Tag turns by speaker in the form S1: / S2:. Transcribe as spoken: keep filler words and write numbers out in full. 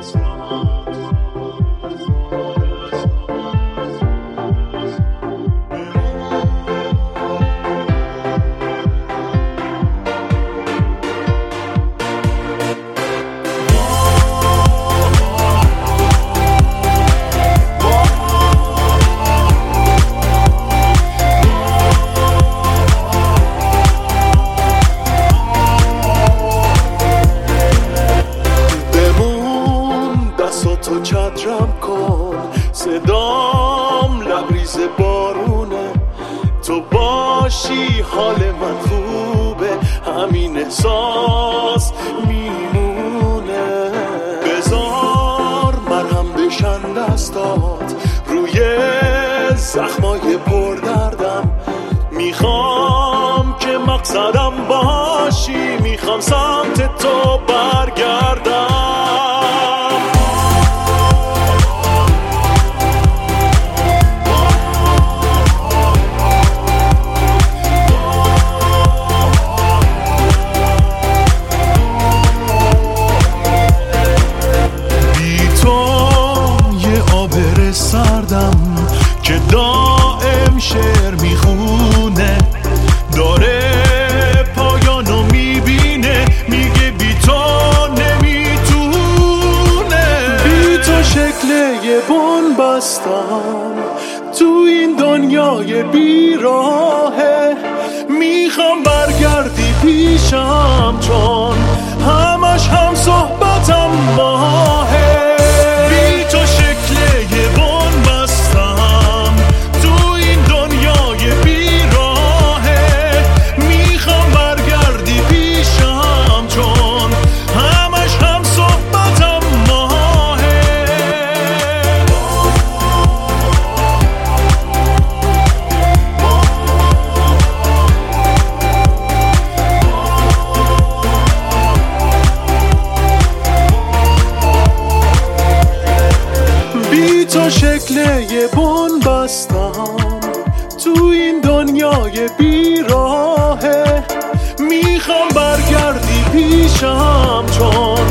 S1: تو چترم کن، صدام لبریز بارونه، تو باشی حال من خوبه، همین احساس میمونه. بذار مرهم بشن دستات روی زخمای پر دردم، میخوام که مقصدم باشی، میخوام سمت تو برگردم. سردم که دائم شعر میخونه، داره پایانو میبینه، میگه بی تو نمیتونه. بی تو شکل یه بن بستم تو این دنیای بیراهه، میخوام برگردی پیشم چون همش هم صحبتم ماهه. بی تو شکل یه بن بستم تو این دنیای بیراهه، میخوام برگردی پیشم چون همش هم صحبتم ماهه. بی تو شکل یه بن بستم تو این دنیای بیراهه، میخوام برگردی پیشم چون